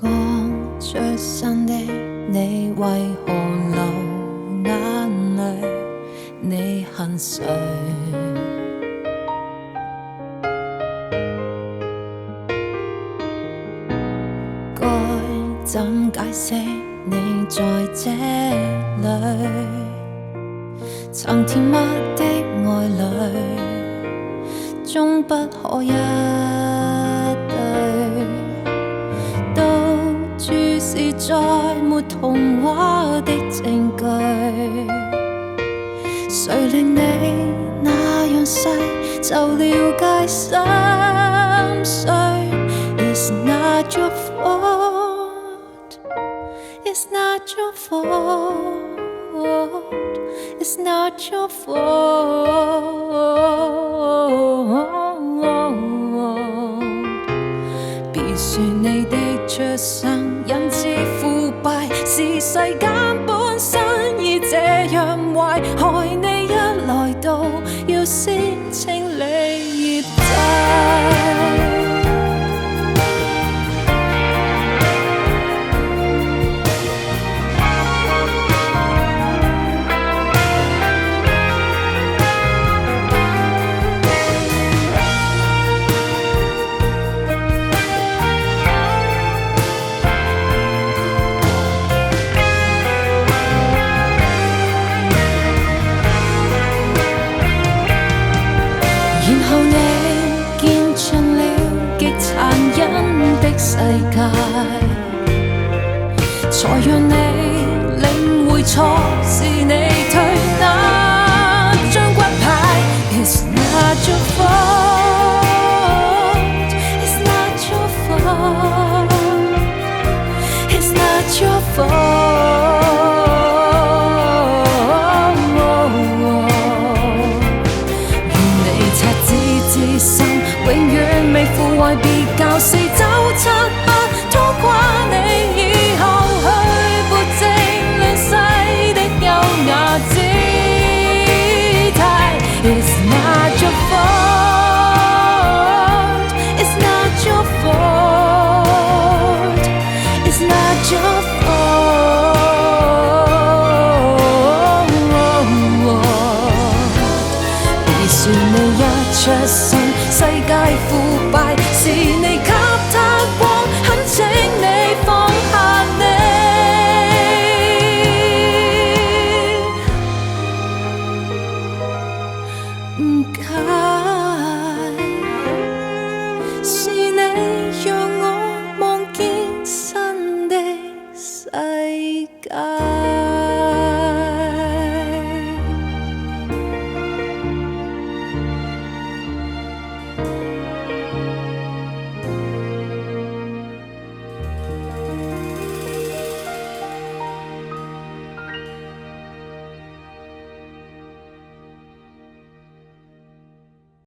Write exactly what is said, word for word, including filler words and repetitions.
刚出生的你为何流眼泪？你恨谁？该怎解释你在这里？曾甜蜜的爱侣，终不可一对。到处是再没童话的证据，谁令你那样细就了解心碎 ？It's not your fault. It's not your fault. It's not your fault. 别说你的出生引致腐败，是世间本身已这样坏，害你一来到要先清理业债。世界，才讓你領會錯是你推那張骨牌。It's not your fault. It's not your fault. It's not your fault. 願你赤子之心永遠未腐壞，別教四周漆黑拖垮你以後去撥正亂世的優雅姿態。It's not your fault. It's not your fault. It's not your fault. 別說你一出生世界腐敗，是你給他光，懇請你放下你。唔解。